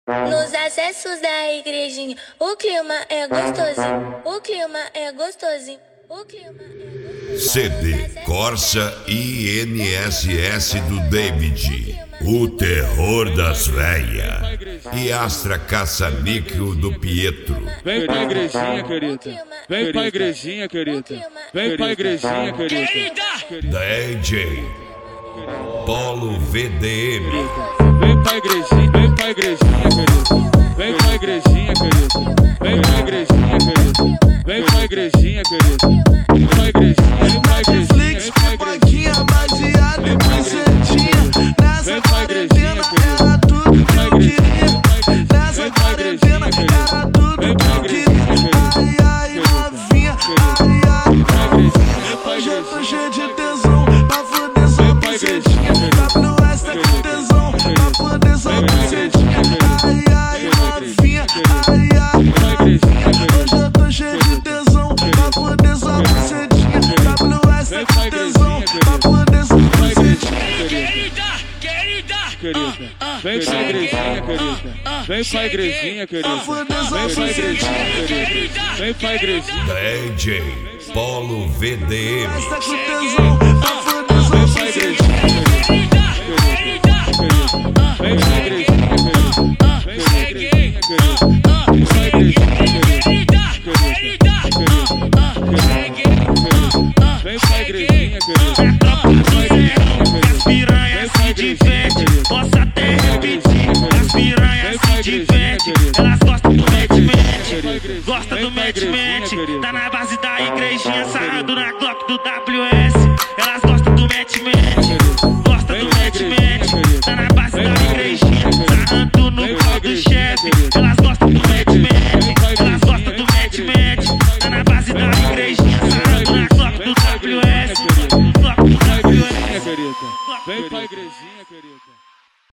Nos acessos da igrejinha, o clima é gostosinho, o clima é gostosinho, o clima é gostosinho. CD Corsa INSS do David, o terror das véia. E Astra Caça-Níquel do Pietro. Vem pra igrejinha, querida. Vem pra igrejinha, querida. Vem pra igrejinha, querida. DJ Polo VDM. Vem pra igrejinha, querida. Vem pra igrejinha, querida. Vem pra igrejinha, querida. Vem pra igrejinha, querida. Vem pra igrejinha, vem pra igrejinha, vem pra igrejinha. Baseado em presentinha. Nessa quarentena era tudo que eu queria. Nessa quarentena era tudo que eu queria. Ai, ai, novinha, ai, ai. Hoje eu tô cheio de tesão pra foder só presentinha. WS tá com tesão pra foder só presentinha. Ai, ai, novinha, ai, ai. Hoje eu tô cheio de tesão pra foder só presentinha. WS tá com tesão pra foder só presentinha. Vem pra igrejinha, querida. Vem pra igrejinha, querida. Vem pra igrejinha, querida. Vem pra igrejinha. DJ Polo VDM. Tá com tesão pra foder só Vem pra igrejinha, querida. Vem pra igrejinha, querida. Vem pra igrejinha, querida. Vem pra igrejinha, querida. Vem pra igrejinha, querida. As piranhas se divertem, posso até repetir. As piranhas se divertem, elas gostam do mete-mete. Gosta do mete-mete, tá na base da igrejinha, sarrando na Glock do WS. Elas gostam do mete-mete, gosta do mete-mete, tá na base da igrejinha, sarrando no pau do chefe. Elas gostam do mete-mete, elas gostam do mete-mete, tá na base da igrejinha, sarrando na Glock do WS. Vem pra igrejinha, querida.